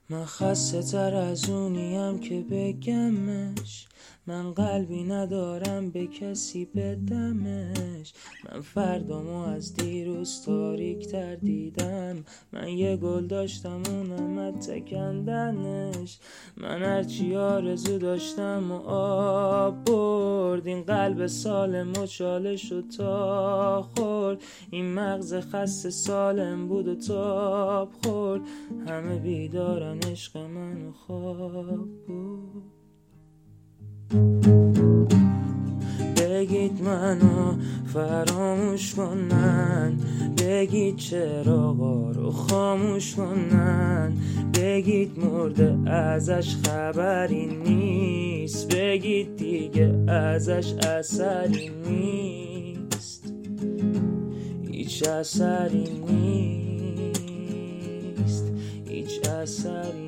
من خسته تر از اونیم که بگمش، من قلبی ندارم به کسی بدمش. من فردامو از دیروز تاریک تر دیدم، من یه گل داشتم اونم تکندنش. من هرچی آرزو داشتم و آب برد، این قلب سالم و چالش و تا خورد. این مغز خسته سالم بود و تاب خورد، همه بیدارن عشق من و خواب بود. بگید منو فراموش کنن، بگید چراغا رو خاموش کنن، بگید مرده ازش خبری نیست، بگید دیگه ازش اثری نیست، هیچ اثری نیست، هیچ اثری